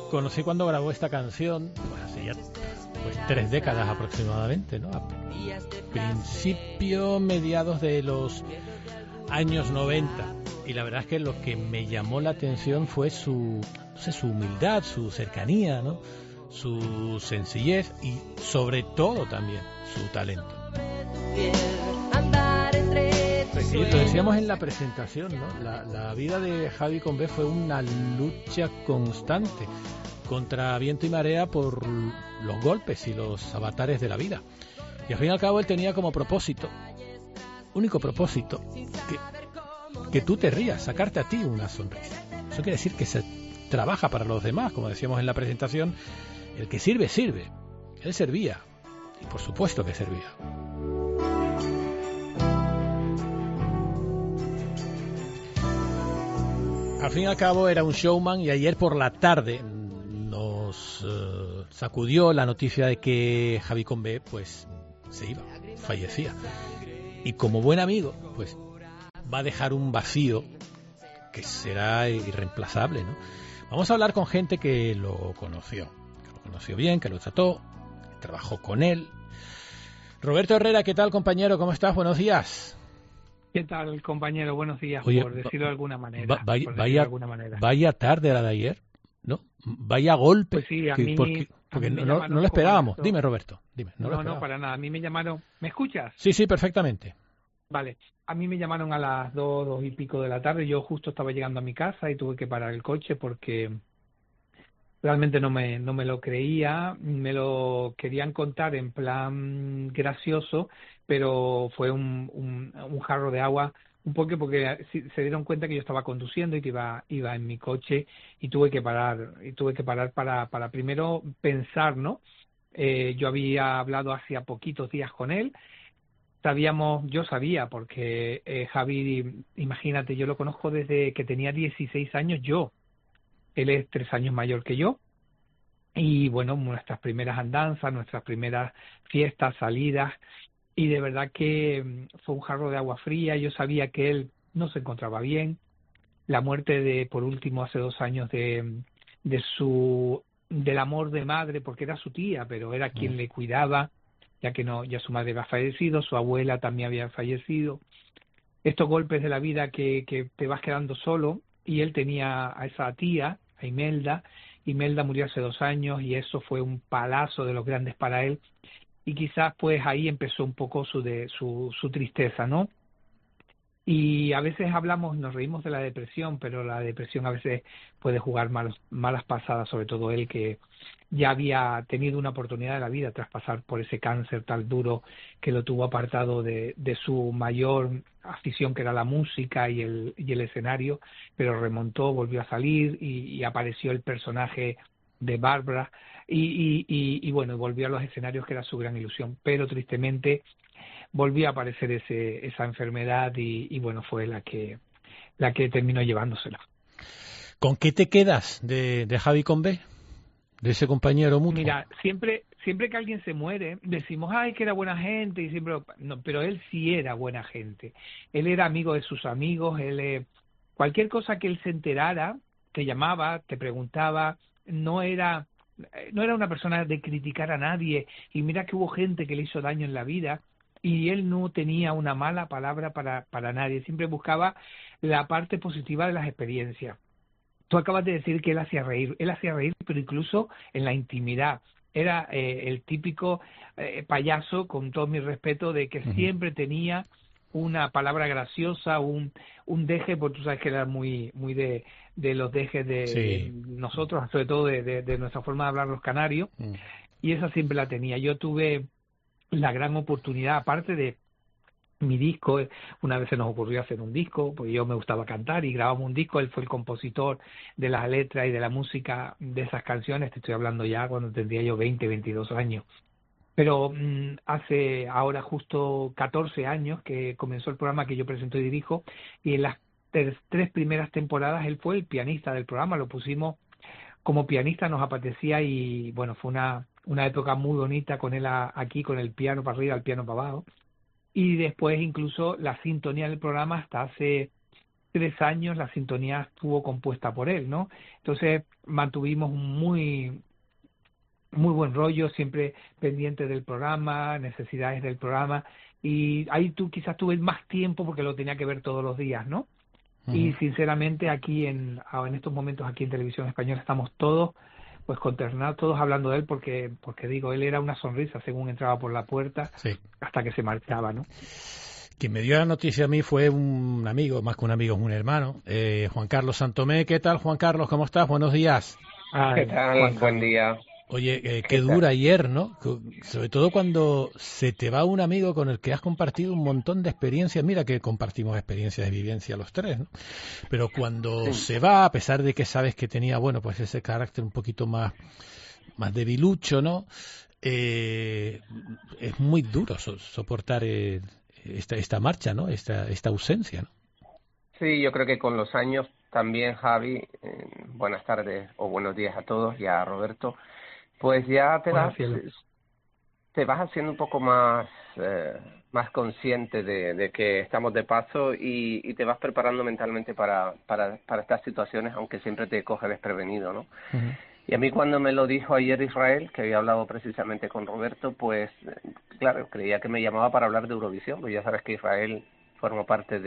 conocí cuando grabó esta canción, pues hace ya 3 décadas aproximadamente, ¿no? A principio, mediados de los años 90. Y la verdad es que lo que me llamó la atención fue su humildad, su cercanía, ¿no? Su sencillez y sobre todo también su talento. Sí, lo decíamos en la presentación, ¿no? La vida de Javi con B fue una lucha constante contra viento y marea por los golpes y los avatares de la vida. Y al fin y al cabo él tenía como propósito, único propósito, que tú te rías, sacarte a ti una sonrisa. Eso quiere decir que se trabaja para los demás, como decíamos en la presentación. El que sirve, sirve. Él servía, y por supuesto que servía. Al fin y al cabo era un showman, y ayer por la tarde nos sacudió la noticia de que Javi con B pues se iba, fallecía. Y como buen amigo, pues va a dejar un vacío que será irreemplazable, ¿no? Vamos a hablar con gente que lo conoció bien, que lo trató, que trabajó con él. Roberto Herrera, ¿qué tal, compañero? ¿Cómo estás? Buenos días. ¿Qué tal, compañero? Buenos días, Oye, por decirlo de alguna manera. Vaya tarde la de ayer, ¿no? Vaya golpe. Pues sí, porque no lo esperábamos. Dime, Roberto, dime. No, para nada. A mí me llamaron... ¿Me escuchas? Sí, perfectamente. Vale. A mí me llamaron a las 2 y pico de la tarde. Yo justo estaba llegando a mi casa y tuve que parar el coche porque realmente no me lo creía. Me lo querían contar en plan gracioso, pero fue un jarro de agua, un poco porque se dieron cuenta que yo estaba conduciendo y que iba en mi coche, y tuve que parar para primero pensar, ¿no? Yo había hablado hacía poquitos días con él. Yo sabía, porque Javi, imagínate, yo lo conozco desde que tenía 16 años yo. Él es 3 años mayor que yo. Y bueno, nuestras primeras andanzas, nuestras primeras fiestas, salidas, y de verdad que fue un jarro de agua fría. Yo sabía que él no se encontraba bien. La muerte por último, hace 2 años del amor de madre, porque era su tía, pero era quien le cuidaba, ya su madre había fallecido, su abuela también había fallecido. Estos golpes de la vida que te vas quedando solo, y él tenía a esa tía, a Imelda. Imelda murió hace 2 años y eso fue un palazo de los grandes para él, y quizás pues ahí empezó un poco su tristeza, ¿no? Y a veces nos reímos de la depresión, pero la depresión a veces puede jugar malas pasadas, sobre todo él, que ya había tenido una oportunidad de la vida tras pasar por ese cáncer tan duro que lo tuvo apartado de su mayor afición, que era la música y el escenario, pero remontó, volvió a salir y apareció el personaje de Bárbara y bueno, volvió a los escenarios, que era su gran ilusión, pero tristemente volvió a aparecer esa enfermedad y bueno, fue la que terminó llevándosela. ¿Con qué te quedas de Javi con B? De ese compañero mutuo. Mira, siempre que alguien se muere, decimos, ay, que era buena gente, y siempre, no, pero él sí era buena gente. Él era amigo de sus amigos, cualquier cosa que él se enterara, te llamaba, te preguntaba, no era una persona de criticar a nadie, y mira que hubo gente que le hizo daño en la vida, y él no tenía una mala palabra para nadie, siempre buscaba la parte positiva de las experiencias. Tú acabas de decir que él hacía reír, pero incluso en la intimidad. Era el típico payaso, con todo mi respeto, de que siempre tenía una palabra graciosa, un deje, porque tú sabes que era muy de los dejes de nosotros, sobre todo de nuestra forma de hablar los canarios, y esa siempre la tenía. Yo tuve la gran oportunidad, aparte de mi disco, una vez se nos ocurrió hacer un disco, porque yo me gustaba cantar y grabamos un disco. Él fue el compositor de las letras y de la música de esas canciones. Te estoy hablando ya cuando tendría yo 22 años. Pero hace ahora justo 14 años que comenzó el programa que yo presento y dirijo, y en las 3 primeras temporadas él fue el pianista del programa. Lo pusimos como pianista, nos apetecía, y bueno, fue una época muy bonita con él aquí, con el piano para arriba, el piano para abajo. Y después incluso la sintonía del programa hasta hace 3 años la sintonía estuvo compuesta por él, ¿no? Entonces mantuvimos un muy buen rollo, siempre pendiente del programa, necesidades del programa, y ahí tú quizás tuve más tiempo porque lo tenía que ver todos los días, ¿no? Y sinceramente aquí en estos momentos aquí en Televisión Española estamos todos pues consternados, todos hablando de él porque digo, él era una sonrisa según entraba por la puerta hasta que se marchaba, ¿no? Quien me dio la noticia a mí fue un amigo, más que un amigo, es un hermano, Juan Carlos Santomé. ¿Qué tal, Juan Carlos? ¿Cómo estás? Buenos días. ¿Qué tal? Buen día. Oye, qué dura ayer, ¿no? Sobre todo cuando se te va un amigo con el que has compartido un montón de experiencias. Mira que compartimos experiencias de vivencia los tres, ¿no? Pero cuando se va, a pesar de que sabes que tenía, bueno, pues ese carácter un poquito más debilucho, ¿no? Es muy duro soportar esta marcha, ¿no? Esta ausencia, ¿no? Sí, yo creo que con los años también, Javi, buenas tardes o buenos días a todos y a Roberto, pues ya te vas haciendo un poco más consciente de que estamos de paso y te vas preparando mentalmente para estas situaciones, aunque siempre te coge desprevenido, ¿no? Uh-huh. Y a mí cuando me lo dijo ayer Israel, que había hablado precisamente con Roberto, pues claro, creía que me llamaba para hablar de Eurovisión, pues ya sabes que Israel formó parte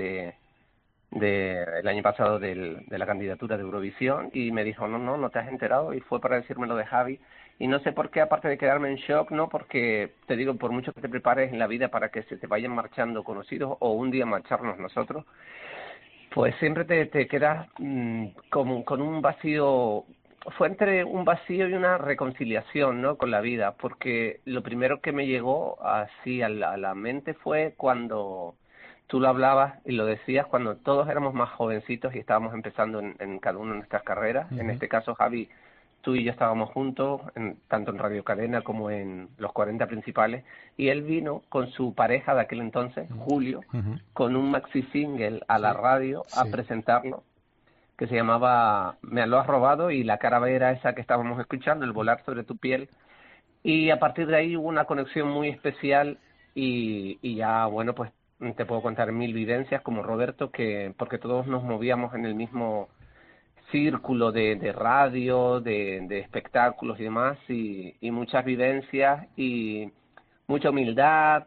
el año pasado de la candidatura de Eurovisión y me dijo, no te has enterado, y fue para decirme lo de Javi. Y no sé por qué, aparte de quedarme en shock, ¿no? Porque te digo, por mucho que te prepares en la vida para que se te vayan marchando conocidos o un día marcharnos nosotros, pues siempre te quedas con un vacío. Fue entre un vacío y una reconciliación, ¿no? Con la vida, porque lo primero que me llegó así a la mente fue cuando tú lo hablabas y lo decías, cuando todos éramos más jovencitos y estábamos empezando en cada una de nuestras carreras. Uh-huh. En este caso, Javi, tú y yo estábamos juntos, tanto en Radio Cadena como en los 40 principales, y él vino con su pareja de aquel entonces, Julio, con un maxi single a la radio a presentarlo, que se llamaba Me lo has robado, y la cara era esa que estábamos escuchando, El volar sobre tu piel, y a partir de ahí hubo una conexión muy especial y ya, bueno, pues te puedo contar 1000 vivencias como Roberto, porque todos nos movíamos en el mismo círculo de radio, de espectáculos y demás, y muchas vivencias y mucha humildad,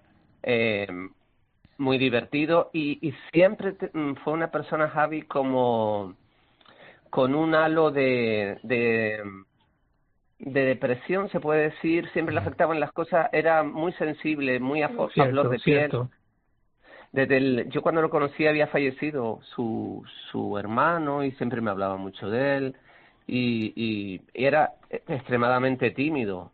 muy divertido, y siempre fue una persona, Javi, como con un halo de depresión, se puede decir. Siempre le afectaban las cosas, era muy sensible, muy a flor de piel. Yo cuando lo conocí había fallecido su hermano y siempre me hablaba mucho de él y era extremadamente tímido.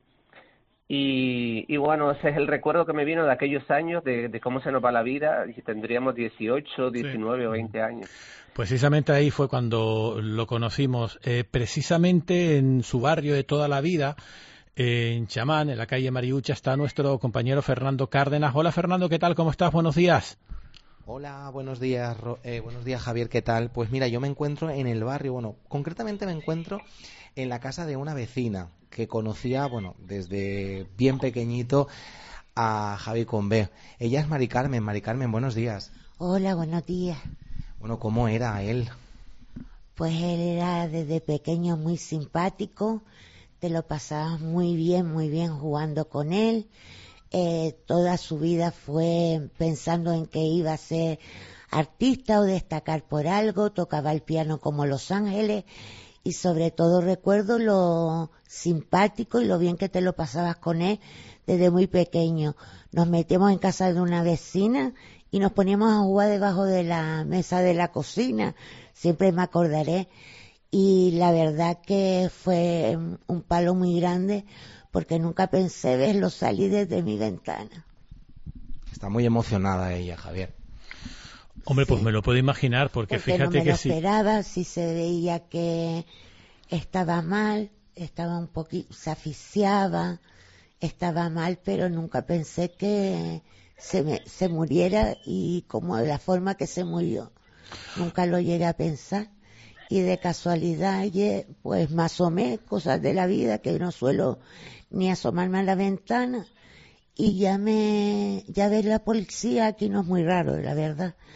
Y bueno, ese es el recuerdo que me vino de aquellos años, de cómo se nos va la vida, y tendríamos 18, 19 o 20 años. Precisamente ahí fue cuando lo conocimos, precisamente en su barrio de toda la vida, en Chamán, en la calle Mariucha, está nuestro compañero Fernando Cárdenas. Hola Fernando, ¿qué tal? ¿Cómo estás? Buenos días. Hola, buenos días Javier, ¿qué tal? Pues mira, yo me encuentro en el barrio, concretamente me encuentro en la casa de una vecina que conocía, desde bien pequeñito a Javi con B. Ella es Mari Carmen. Mari Carmen, buenos días. Hola, buenos días. ¿Cómo era él? Pues él era desde pequeño muy simpático, te lo pasabas muy bien jugando con él. Toda su vida fue pensando en que iba a ser artista o destacar por algo, tocaba el piano como Los Ángeles, y sobre todo recuerdo lo simpático y lo bien que te lo pasabas con él desde muy pequeño. Nos metíamos en casa de una vecina y nos poníamos a jugar debajo de la mesa de la cocina, siempre me acordaré, y la verdad que fue un palo muy grande porque nunca pensé verlo salir desde mi ventana. Está muy emocionada ella, Javier. Hombre, sí. Pues me lo puedo imaginar, porque fíjate no me que lo esperaba, sí se veía que estaba mal, estaba un poquito, se asfixiaba, estaba mal, pero nunca pensé que se muriera y como de la forma que se murió. Nunca lo llegué a pensar. Y de casualidad, pues me asomé, cosas de la vida que no suelo ni asomarme a la ventana, y ya ver la policía aquí no es muy raro, la verdad,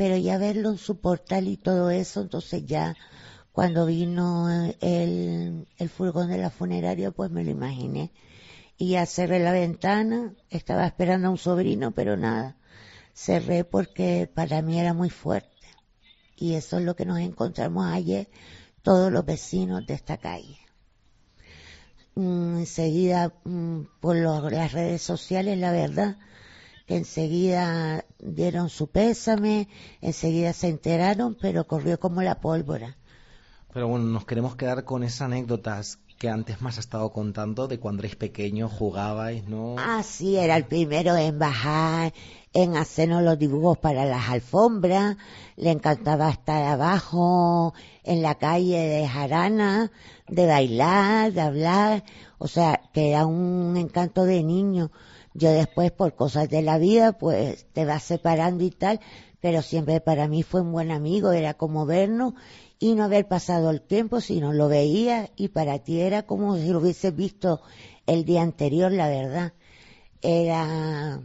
pero ya verlo en su portal y todo eso, entonces ya cuando vino el furgón de la funeraria, pues me lo imaginé. Y ya cerré la ventana, estaba esperando a un sobrino, pero nada, cerré porque para mí era muy fuerte. Y eso es lo que nos encontramos ayer, todos los vecinos de esta calle. Enseguida, por las redes sociales, la verdad, que enseguida dieron su pésame, enseguida se enteraron, pero corrió como la pólvora. Pero bueno, nos queremos quedar con esas anécdotas que antes me has estado contando de cuando erais pequeños, jugabais, ¿no? Ah, sí, era el primero en bajar, en hacernos los dibujos para las alfombras, le encantaba estar abajo en la calle de jarana, de bailar, de hablar, o sea, que era un encanto de niño. Yo después, por cosas de la vida, pues te vas separando y tal, pero siempre para mí fue un buen amigo, era como vernos y no haber pasado el tiempo, sino lo veía y para ti era como si lo hubieses visto el día anterior, la verdad. Era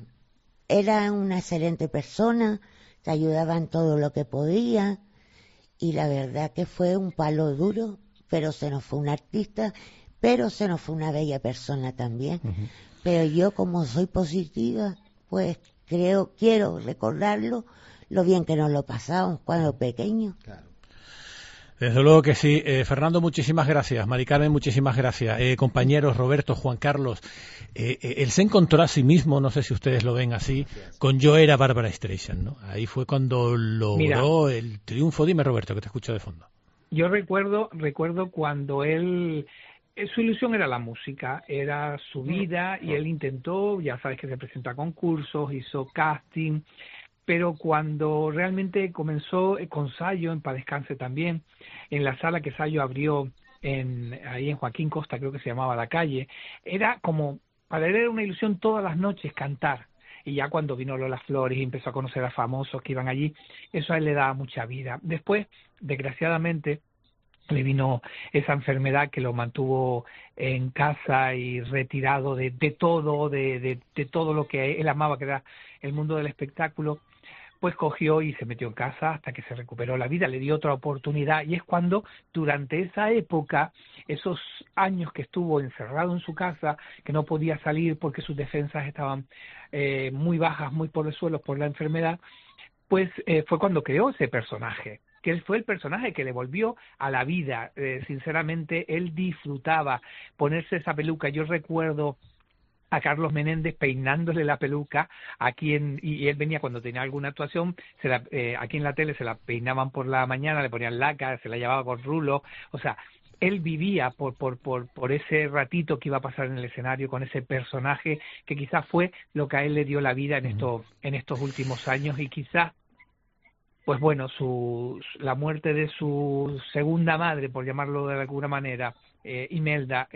una excelente persona, te ayudaba en todo lo que podía y la verdad que fue un palo duro, pero se nos fue un artista, pero se nos fue una bella persona también. Uh-huh. Pero yo, como soy positiva, pues quiero recordarlo, lo bien que nos lo pasamos cuando pequeños. Claro. Desde luego que sí. Fernando, muchísimas gracias. Mari Carmen, muchísimas gracias. Compañeros, Roberto, Juan Carlos, él se encontró a sí mismo, no sé si ustedes lo ven así, con Yo era Bárbara Streisand, ¿no? Ahí fue cuando logró el triunfo. Dime, Roberto, que te escucho de fondo. Yo recuerdo cuando él... Su ilusión era la música, era su vida, y él intentó, ya sabes que se presenta a concursos, hizo casting, pero cuando realmente comenzó con Sayo, en Paz Descanse también, en la sala que Sayo abrió ahí en Joaquín Costa, creo que se llamaba La Calle, era como, para él era una ilusión todas las noches cantar. Y ya cuando vino Lola Flores y empezó a conocer a famosos que iban allí, eso a él le daba mucha vida. Después, desgraciadamente, le vino esa enfermedad que lo mantuvo en casa y retirado de todo, de todo lo que él amaba, que era el mundo del espectáculo. Pues cogió y se metió en casa hasta que se recuperó la vida, le dio otra oportunidad, y es cuando durante esa época, esos años que estuvo encerrado en su casa, que no podía salir porque sus defensas estaban muy bajas, muy por los suelos por la enfermedad, pues fue cuando creó ese personaje, que él fue el personaje que le volvió a la vida. Sinceramente, él disfrutaba ponerse esa peluca. Yo recuerdo a Carlos Menéndez peinándole la peluca y él venía cuando tenía alguna actuación, aquí en la tele se la peinaban por la mañana, le ponían laca, se la llevaba con rulo, o sea, él vivía por ese ratito que iba a pasar en el escenario con ese personaje que quizás fue lo que a él le dio la vida en estos últimos años, y quizás pues bueno, la muerte de su segunda madre, por llamarlo de alguna manera, Imelda,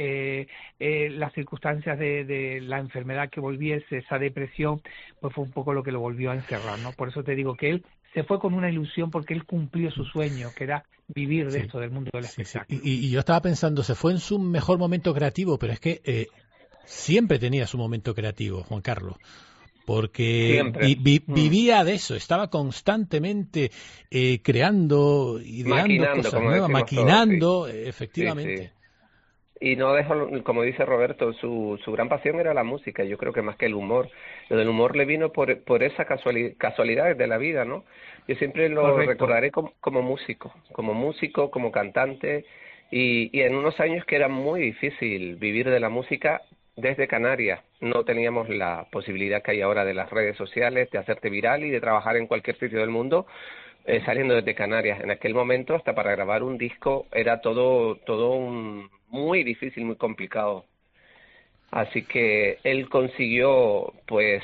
las circunstancias de la enfermedad que volviese, esa depresión, pues fue un poco lo que lo volvió a encerrar, ¿no? Por eso te digo que él se fue con una ilusión porque él cumplió su sueño, que era vivir de esto, del mundo del espectáculo. Y yo estaba pensando, se fue en su mejor momento creativo, pero es que siempre tenía su momento creativo, Juan Carlos. Porque vivía de eso, estaba constantemente creando, ideando cosas nuevas, maquinando, todos, sí. Efectivamente. Sí, sí. Y no dejó, como dice Roberto, su gran pasión era la música, yo creo que más que el humor. Lo del humor le vino por esa casualidad de la vida, ¿no? Yo siempre lo recordaré como músico, como cantante, y en unos años que era muy difícil vivir de la música. Desde Canarias no teníamos la posibilidad que hay ahora de las redes sociales, de hacerte viral y de trabajar en cualquier sitio del mundo saliendo desde Canarias. En aquel momento, hasta para grabar un disco, era todo muy difícil, muy complicado. Así que él consiguió, pues,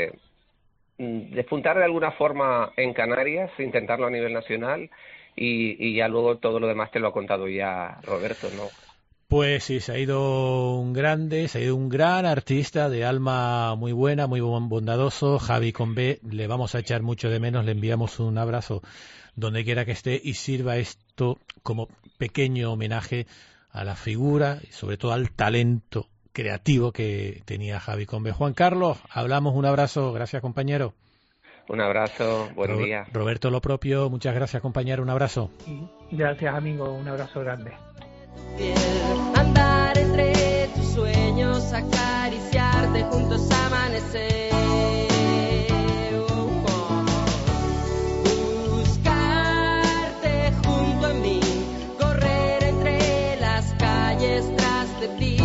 despuntar de alguna forma en Canarias, intentarlo a nivel nacional, y ya luego todo lo demás te lo ha contado ya Roberto, ¿no? Pues sí, se ha ido un gran artista de alma muy buena, muy bondadoso, Javi con B. Le vamos a echar mucho de menos, le enviamos un abrazo donde quiera que esté, y sirva esto como pequeño homenaje a la figura y sobre todo al talento creativo que tenía Javi con B. Juan Carlos, hablamos, un abrazo, gracias compañero. Un abrazo, buen día. Roberto, lo propio, muchas gracias, compañero, un abrazo. Gracias, amigo, un abrazo grande. Andar entre tus sueños, acariciarte juntos, amanecer. Buscarte junto a mí, correr entre las calles tras de ti.